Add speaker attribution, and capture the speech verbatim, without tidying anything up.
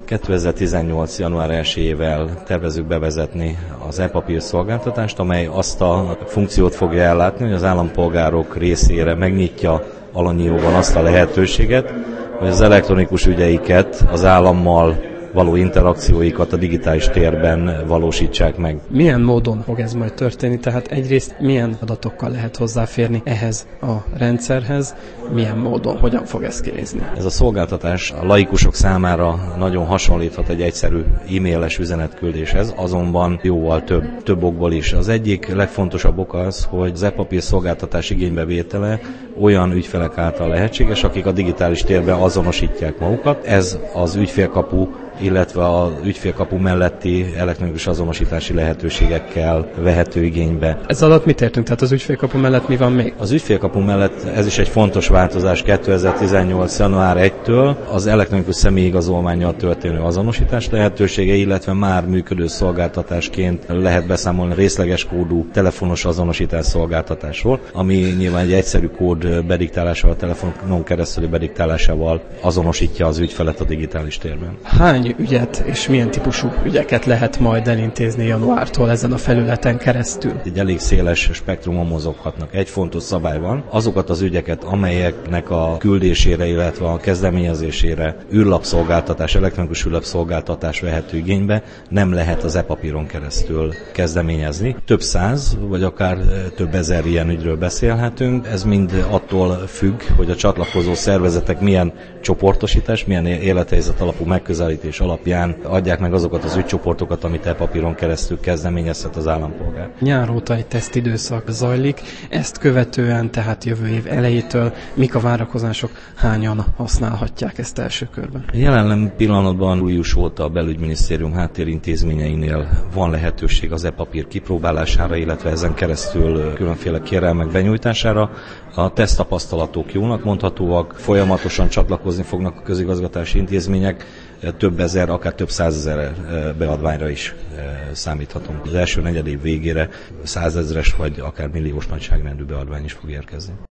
Speaker 1: kétezer-tizennyolc. január elsejével tervezzük bevezetni az e-papír szolgáltatást, amely azt a funkciót fogja ellátni, hogy az állampolgárok részére megnyitja alanyíróban azt a lehetőséget, hogy az elektronikus ügyeiket az állammal való interakcióikat a digitális térben valósítsák meg.
Speaker 2: Milyen módon fog ez majd történni? Tehát egyrészt milyen adatokkal lehet hozzáférni ehhez a rendszerhez, milyen módon, hogyan fog ez kinézni?
Speaker 1: Ez a szolgáltatás a laikusok számára nagyon hasonlíthat egy egyszerű e-mailes üzenetküldéshez, azonban jóval több, több okból is. Az egyik legfontosabb ok az, hogy az e-papír szolgáltatás igénybevétele olyan ügyfelek által lehetséges, akik a digitális térben azonosítják magukat. Ez az ügyfélkapu, illetve az ügyfélkapu melletti elektronikus azonosítási lehetőségekkel vehető igénybe.
Speaker 2: Ez alatt mit értünk? Tehát az ügyfélkapu mellett mi van még?
Speaker 1: Az ügyfélkapu mellett ez is egy fontos változás kétezer-tizennyolc. január elsejétől az elektronikus személyigazolvánnyal történő azonosítás lehetősége, illetve már működő szolgáltatásként lehet beszámolni részleges kódú telefonos azonosítás szolgáltatásról, ami nyilván egy egyszerű kód bediktálásával, telefonon keresztüli bediktálásával azonosítja az ügyfelet a digitális térben.
Speaker 2: Hány ügyet és milyen típusú ügyeket lehet majd elintézni januártól ezen a felületen keresztül?
Speaker 1: Egy elég széles spektrumon mozoghatnak. Egy fontos szabály van, azokat az ügyeket, amelyeknek a küldésére, illetve a kezdeményezésére űrlapszolgáltatás, elektronikus űrlapszolgáltatás vehető igénybe, nem lehet az e-papíron keresztül kezdeményezni. Több száz, vagy akár több ezer ilyen ügyről beszélhetünk. Ez mind attól függ, hogy a csatlakozó szervezetek milyen csoportosítás, milyen élethelyzet alapú megközelítés alapján adják meg azokat az ügycsoportokat, amit e-papíron keresztül kezdeményezhet az állampolgár.
Speaker 2: Nyár óta egy tesztidőszak zajlik, ezt követően, tehát jövő év elejétől mik a várakozások, hányan használhatják ezt első körben?
Speaker 1: Jelen pillanatban július óta a Belügyminisztérium háttérintézményeinél van lehetőség az e-papír kipróbálására, illetve ezen keresztül különféle kérelmek benyújtására. A teszttapasztalatok jónak mondhatóak, folyamatosan csatlakozni fognak a közigazgatási intézmények, több ezer, akár több százezer beadványra is számíthatunk. Az első negyedév végére százezres vagy akár milliós nagyságrendű beadvány is fog érkezni.